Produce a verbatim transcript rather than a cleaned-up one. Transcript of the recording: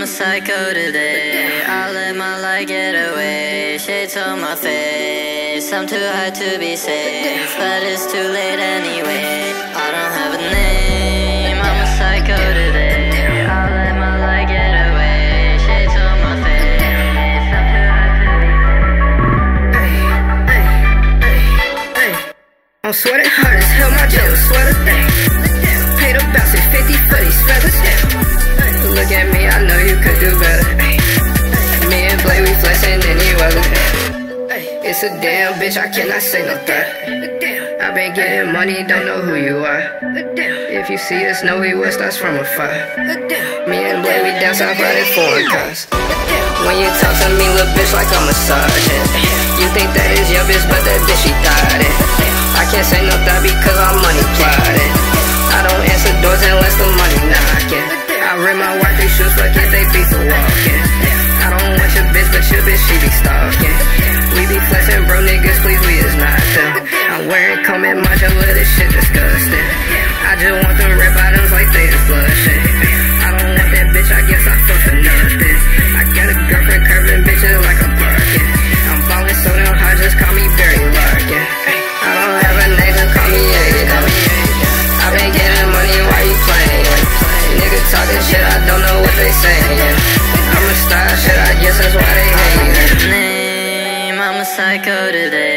a psycho today. I let my light get away. Shades on my face. I'm too high to be safe, but it's too late anyway. I don't have a name. I'm a psycho today. I let my light get away. Shades on my face. I'm too high to be safe. I'm sweating hard as hell. My jail sweater. Paid a bounce at fifty for these feathers. Look at me, I know you could do better. Me and Blake, we flexing any weather. It's a damn bitch, I cannot say no threat. I been getting money, don't know who you are. If you see us, know we West, that's from afar. Me and Blake, we down south riding foreign cars. When you talk to me, little bitch, like I'm a sergeant. You think that is your bitch, but that bitch, she thought it. I can't say no thought because I'm money plotting. I don't answer doors unless the money knocking. I rip my wife, they shoes, fuck it, they beat the walking. I don't want your bitch, but your bitch, she be stalking. We be flexing, bro, niggas, please, we is not them. I'm wearing comb and modular, this shit disgusting. I just want them red bottoms like they is blushing. I don't want that bitch, I guess I fuck for nothing. I got a girlfriend curving bitches like I'm barking. I'm ballin' so damn hard, just call me Barry Larkin. I don't have a name, just call me Aiden. I been getting money while you playing. Niggas talking shit, I don't know what they saying. I'm a style shit, I guess that's why they hating. Name, I'm a psycho today.